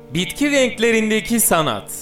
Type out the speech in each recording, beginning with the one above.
Bitki renklerindeki sanat.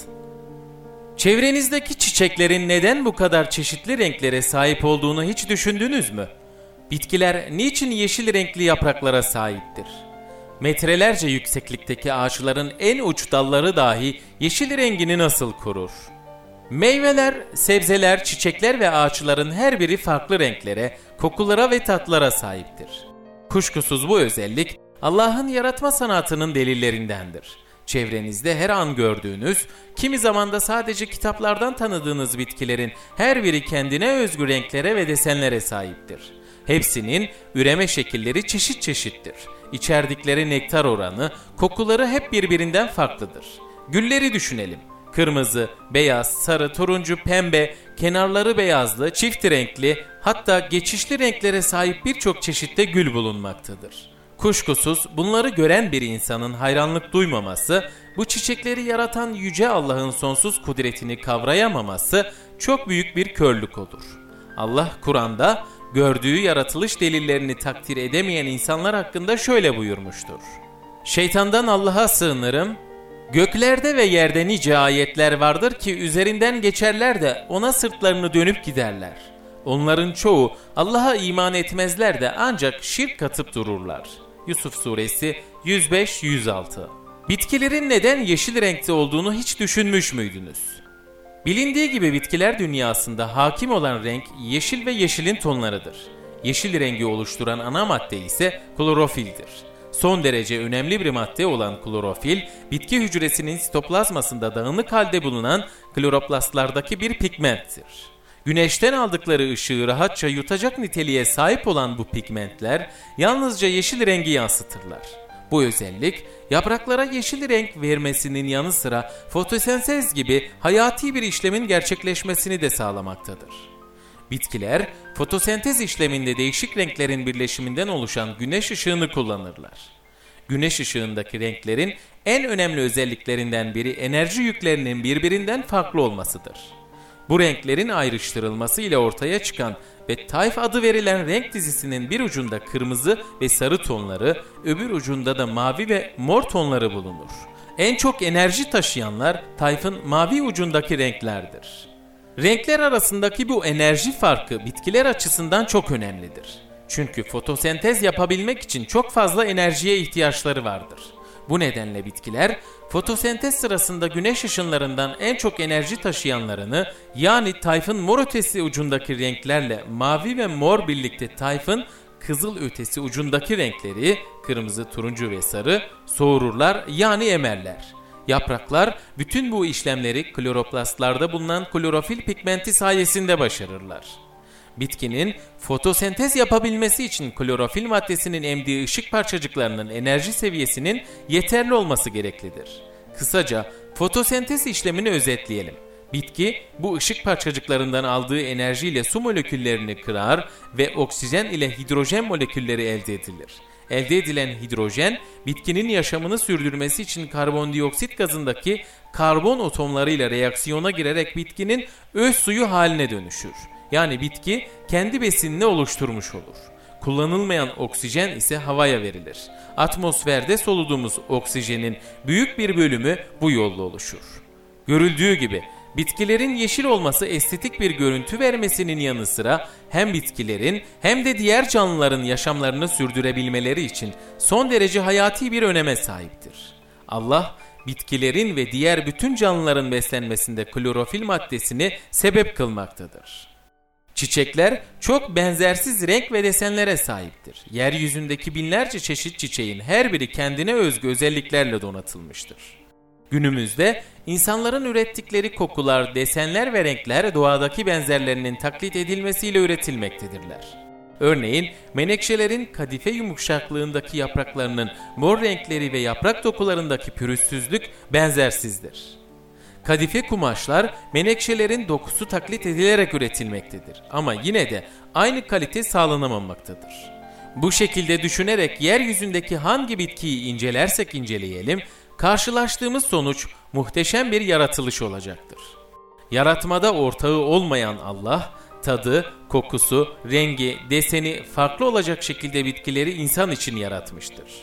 Çevrenizdeki çiçeklerin neden bu kadar çeşitli renklere sahip olduğunu hiç düşündünüz mü? Bitkiler niçin yeşil renkli yapraklara sahiptir? Metrelerce yükseklikteki ağaçların en uç dalları dahi yeşil rengini nasıl korur? Meyveler, sebzeler, çiçekler ve ağaçların her biri farklı renklere, kokulara ve tatlara sahiptir. Kuşkusuz bu özellik Allah'ın yaratma sanatının delillerindendir. Çevrenizde her an gördüğünüz, kimi zaman da sadece kitaplardan tanıdığınız bitkilerin her biri kendine özgü renklere ve desenlere sahiptir. Hepsinin üreme şekilleri çeşit çeşittir. İçerdikleri nektar oranı, kokuları hep birbirinden farklıdır. Gülleri düşünelim. Kırmızı, beyaz, sarı, turuncu, pembe, kenarları beyazlı, çift renkli, hatta geçişli renklere sahip birçok çeşitte gül bulunmaktadır. Kuşkusuz bunları gören bir insanın hayranlık duymaması, bu çiçekleri yaratan Yüce Allah'ın sonsuz kudretini kavrayamaması çok büyük bir körlük olur. Allah Kur'an'da gördüğü yaratılış delillerini takdir edemeyen insanlar hakkında şöyle buyurmuştur. Şeytandan Allah'a sığınırım. Göklerde ve yerde nice ayetler vardır ki üzerinden geçerler de ona sırtlarını dönüp giderler. Onların çoğu Allah'a iman etmezler de ancak şirk katıp dururlar. Yusuf Suresi 105-106. Bitkilerin neden yeşil renkte olduğunu hiç düşünmüş müydünüz? Bilindiği gibi bitkiler dünyasında hakim olan renk yeşil ve yeşilin tonlarıdır. Yeşil rengi oluşturan ana madde ise klorofildir. Son derece önemli bir madde olan klorofil, bitki hücresinin sitoplazmasında dağınık halde bulunan kloroplastlardaki bir pigmenttir. Güneşten aldıkları ışığı rahatça yutacak niteliğe sahip olan bu pigmentler yalnızca yeşil rengi yansıtırlar. Bu özellik yapraklara yeşil renk vermesinin yanı sıra fotosentez gibi hayati bir işlemin gerçekleşmesini de sağlamaktadır. Bitkiler fotosentez işleminde değişik renklerin birleşiminden oluşan güneş ışığını kullanırlar. Güneş ışığındaki renklerin en önemli özelliklerinden biri enerji yüklerinin birbirinden farklı olmasıdır. Bu renklerin ayrıştırılması ile ortaya çıkan ve tayf adı verilen renk dizisinin bir ucunda kırmızı ve sarı tonları, öbür ucunda da mavi ve mor tonları bulunur. En çok enerji taşıyanlar tayfın mavi ucundaki renklerdir. Renkler arasındaki bu enerji farkı bitkiler açısından çok önemlidir. Çünkü fotosentez yapabilmek için çok fazla enerjiye ihtiyaçları vardır. Bu nedenle bitkiler fotosentez sırasında güneş ışınlarından en çok enerji taşıyanlarını, yani tayfın mor ötesi ucundaki renklerle mavi ve mor birlikte tayfın kızıl ötesi ucundaki renkleri, kırmızı, turuncu ve sarı, soğururlar, yani emerler. Yapraklar bütün bu işlemleri kloroplastlarda bulunan klorofil pigmenti sayesinde başarırlar. Bitkinin fotosentez yapabilmesi için klorofil maddesinin emdiği ışık parçacıklarının enerji seviyesinin yeterli olması gereklidir. Kısaca fotosentez işlemini özetleyelim. Bitki bu ışık parçacıklarından aldığı enerjiyle su moleküllerini kırar ve oksijen ile hidrojen molekülleri elde edilir. Elde edilen hidrojen, bitkinin yaşamını sürdürmesi için karbondioksit gazındaki karbon atomlarıyla reaksiyona girerek bitkinin öz suyu haline dönüşür. Yani bitki kendi besinini oluşturmuş olur. Kullanılmayan oksijen ise havaya verilir. Atmosferde soluduğumuz oksijenin büyük bir bölümü bu yolla oluşur. Görüldüğü gibi bitkilerin yeşil olması estetik bir görüntü vermesinin yanı sıra hem bitkilerin hem de diğer canlıların yaşamlarını sürdürebilmeleri için son derece hayati bir öneme sahiptir. Allah, bitkilerin ve diğer bütün canlıların beslenmesinde klorofil maddesini sebep kılmaktadır. Çiçekler çok benzersiz renk ve desenlere sahiptir. Yeryüzündeki binlerce çeşit çiçeğin her biri kendine özgü özelliklerle donatılmıştır. Günümüzde insanların ürettikleri kokular, desenler ve renkler doğadaki benzerlerinin taklit edilmesiyle üretilmektedirler. Örneğin menekşelerin kadife yumuşaklığındaki yapraklarının mor renkleri ve yaprak dokularındaki pürüzsüzlük benzersizdir. Kadife kumaşlar menekşelerin dokusu taklit edilerek üretilmektedir ama yine de aynı kalite sağlanamamaktadır. Bu şekilde düşünerek yeryüzündeki hangi bitkiyi incelersek inceleyelim, karşılaştığımız sonuç muhteşem bir yaratılış olacaktır. Yaratmada ortağı olmayan Allah, tadı, kokusu, rengi, deseni farklı olacak şekilde bitkileri insan için yaratmıştır.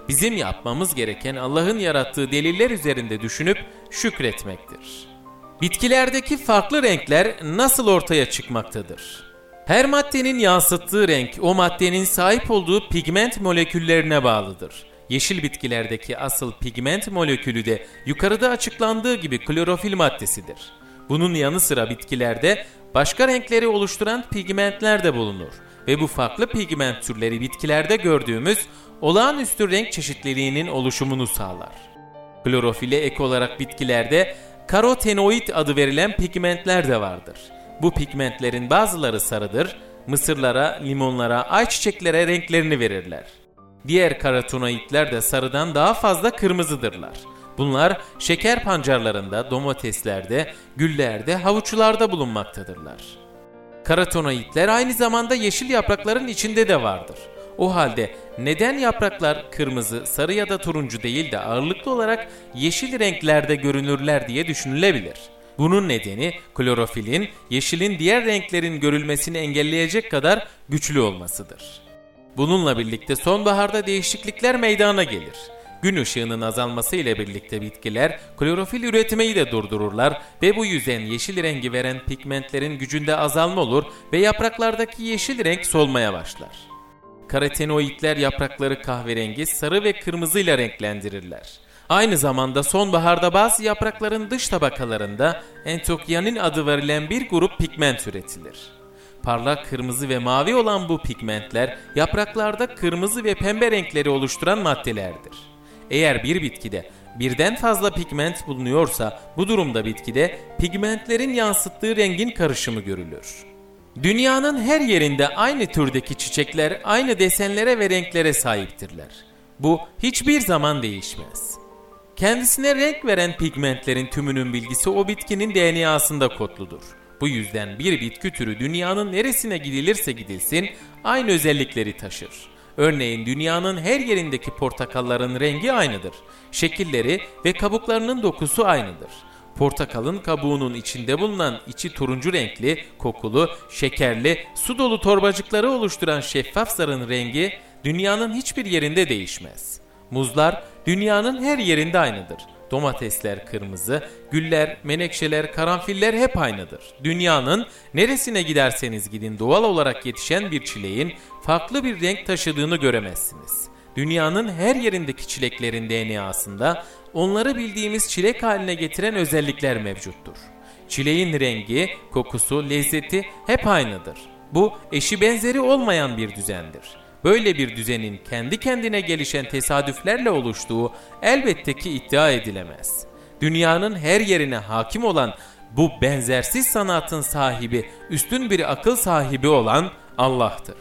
Bizim yapmamız gereken Allah'ın yarattığı deliller üzerinde düşünüp şükretmektir. Bitkilerdeki farklı renkler nasıl ortaya çıkmaktadır? Her maddenin yansıttığı renk o maddenin sahip olduğu pigment moleküllerine bağlıdır. Yeşil bitkilerdeki asıl pigment molekülü de yukarıda açıklandığı gibi klorofil maddesidir. Bunun yanı sıra bitkilerde başka renkleri oluşturan pigmentler de bulunur ve bu farklı pigment türleri bitkilerde gördüğümüz olağanüstü renk çeşitliliğinin oluşumunu sağlar. Klorofile ek olarak bitkilerde karotenoid adı verilen pigmentler de vardır. Bu pigmentlerin bazıları sarıdır, mısırlara, limonlara, ayçiçeklere renklerini verirler. Diğer karotenoidler de sarıdan daha fazla kırmızıdırlar. Bunlar şeker pancarlarında, domateslerde, güllerde, havuçlarda bulunmaktadırlar. Karotenoidler aynı zamanda yeşil yaprakların içinde de vardır. O halde neden yapraklar kırmızı, sarı ya da turuncu değil de ağırlıklı olarak yeşil renklerde görünürler diye düşünülebilir. Bunun nedeni klorofilin yeşilin diğer renklerin görülmesini engelleyecek kadar güçlü olmasıdır. Bununla birlikte sonbaharda değişiklikler meydana gelir. Gün ışığının azalması ile birlikte bitkiler klorofil üretmeyi de durdururlar ve bu yüzden yeşil rengi veren pigmentlerin gücünde azalma olur ve yapraklardaki yeşil renk solmaya başlar. Karotenoidler yaprakları kahverengi, sarı ve kırmızıyla renklendirirler. Aynı zamanda sonbaharda bazı yaprakların dış tabakalarında entokyanin adı verilen bir grup pigment üretilir. Parlak kırmızı ve mavi olan bu pigmentler yapraklarda kırmızı ve pembe renkleri oluşturan maddelerdir. Eğer bir bitkide birden fazla pigment bulunuyorsa bu durumda bitkide pigmentlerin yansıttığı rengin karışımı görülür. Dünyanın her yerinde aynı türdeki çiçekler aynı desenlere ve renklere sahiptirler. Bu hiçbir zaman değişmez. Kendisine renk veren pigmentlerin tümünün bilgisi o bitkinin DNA'sında kodludur. Bu yüzden bir bitki türü dünyanın neresine gidilirse gidilsin aynı özellikleri taşır. Örneğin dünyanın her yerindeki portakalların rengi aynıdır. Şekilleri ve kabuklarının dokusu aynıdır. Portakalın kabuğunun içinde bulunan içi turuncu renkli, kokulu, şekerli, su dolu torbacıkları oluşturan şeffaf zarın rengi dünyanın hiçbir yerinde değişmez. Muzlar dünyanın her yerinde aynıdır. Domatesler kırmızı, güller, menekşeler, karanfiller hep aynıdır. Dünyanın neresine giderseniz gidin doğal olarak yetişen bir çileğin farklı bir renk taşıdığını göremezsiniz. Dünyanın her yerindeki çileklerin DNA'sında onları bildiğimiz çilek haline getiren özellikler mevcuttur. Çileğin rengi, kokusu, lezzeti hep aynıdır. Bu eşi benzeri olmayan bir düzendir. Böyle bir düzenin kendi kendine gelişen tesadüflerle oluştuğu elbette ki iddia edilemez. Dünyanın her yerine hakim olan bu benzersiz sanatın sahibi, üstün bir akıl sahibi olan Allah'tır.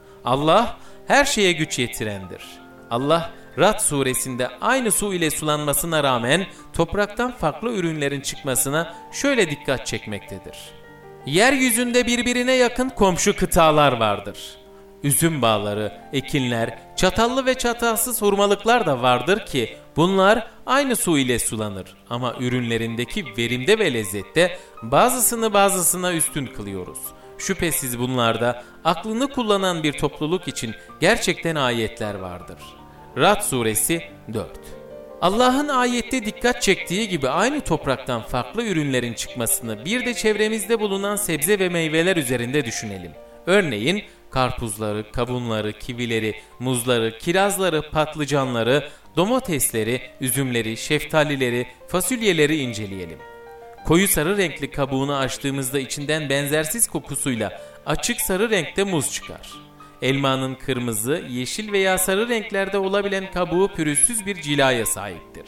Allah her şeye güç yetirendir. Allah Ra'd suresinde aynı su ile sulanmasına rağmen topraktan farklı ürünlerin çıkmasına şöyle dikkat çekmektedir. Yeryüzünde birbirine yakın komşu kıtalar vardır. Üzüm bağları, ekinler, çatallı ve çatalsız hurmalıklar da vardır ki bunlar aynı su ile sulanır ama ürünlerindeki verimde ve lezzette bazısına üstün kılıyoruz. Şüphesiz bunlarda aklını kullanan bir topluluk için gerçekten ayetler vardır. Ra'd suresi 4. Allah'ın ayette dikkat çektiği gibi aynı topraktan farklı ürünlerin çıkmasını bir de çevremizde bulunan sebze ve meyveler üzerinde düşünelim. Örneğin karpuzları, kavunları, kivileri, muzları, kirazları, patlıcanları, domatesleri, üzümleri, şeftalileri, fasulyeleri inceleyelim. Koyu sarı renkli kabuğunu açtığımızda içinden benzersiz kokusuyla açık sarı renkte muz çıkar. Elmanın kırmızı, yeşil veya sarı renklerde olabilen kabuğu pürüzsüz bir cilaya sahiptir.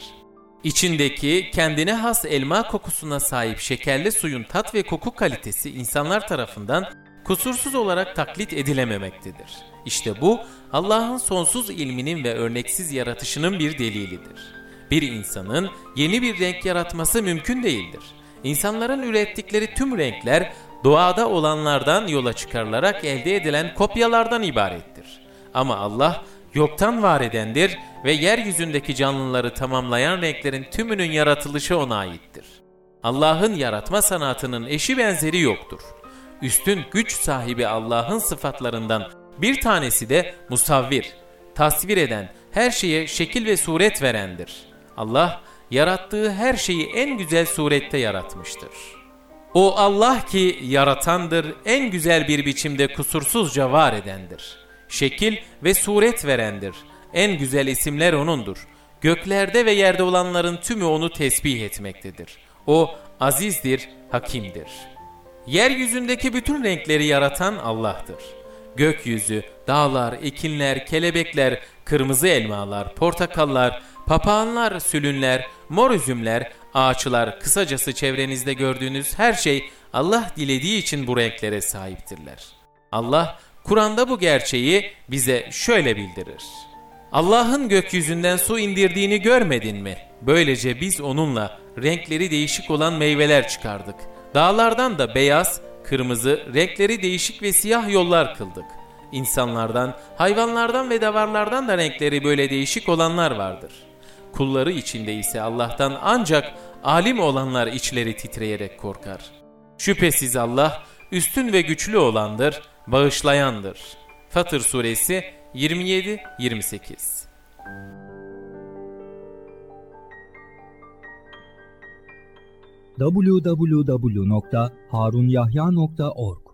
İçindeki kendine has elma kokusuna sahip şekerli suyun tat ve koku kalitesi insanlar tarafından kusursuz olarak taklit edilememektedir. İşte bu Allah'ın sonsuz ilminin ve örneksiz yaratışının bir delilidir. Bir insanın yeni bir renk yaratması mümkün değildir. İnsanların ürettikleri tüm renkler doğada olanlardan yola çıkarılarak elde edilen kopyalardan ibarettir. Ama Allah yoktan var edendir ve yeryüzündeki canlıları tamamlayan renklerin tümünün yaratılışı ona aittir. Allah'ın yaratma sanatının eşi benzeri yoktur. Üstün güç sahibi Allah'ın sıfatlarından bir tanesi de musavvir, tasvir eden, her şeye şekil ve suret verendir. Allah, yarattığı her şeyi en güzel surette yaratmıştır. O Allah ki yaratandır, en güzel bir biçimde kusursuzca var edendir. Şekil ve suret verendir. En güzel isimler O'nundur. Göklerde ve yerde olanların tümü O'nu tesbih etmektedir. O azizdir, hakimdir. Yeryüzündeki bütün renkleri yaratan Allah'tır. Gökyüzü, dağlar, ekinler, kelebekler, kırmızı elmalar, portakallar, papağanlar, sülünler, mor üzümler, ağaçlar, kısacası çevrenizde gördüğünüz her şey Allah dilediği için bu renklere sahiptirler. Allah, Kur'an'da bu gerçeği bize şöyle bildirir. Allah'ın gökyüzünden su indirdiğini görmedin mi? Böylece biz onunla renkleri değişik olan meyveler çıkardık. Dağlardan da beyaz, kırmızı, renkleri değişik ve siyah yollar kıldık. İnsanlardan, hayvanlardan ve davarlardan da renkleri böyle değişik olanlar vardır. Kulları içinde ise Allah'tan ancak alim olanlar içleri titreyerek korkar. Şüphesiz Allah üstün ve güçlü olandır, bağışlayandır. Fatır Suresi 27-28. www.harunyahya.org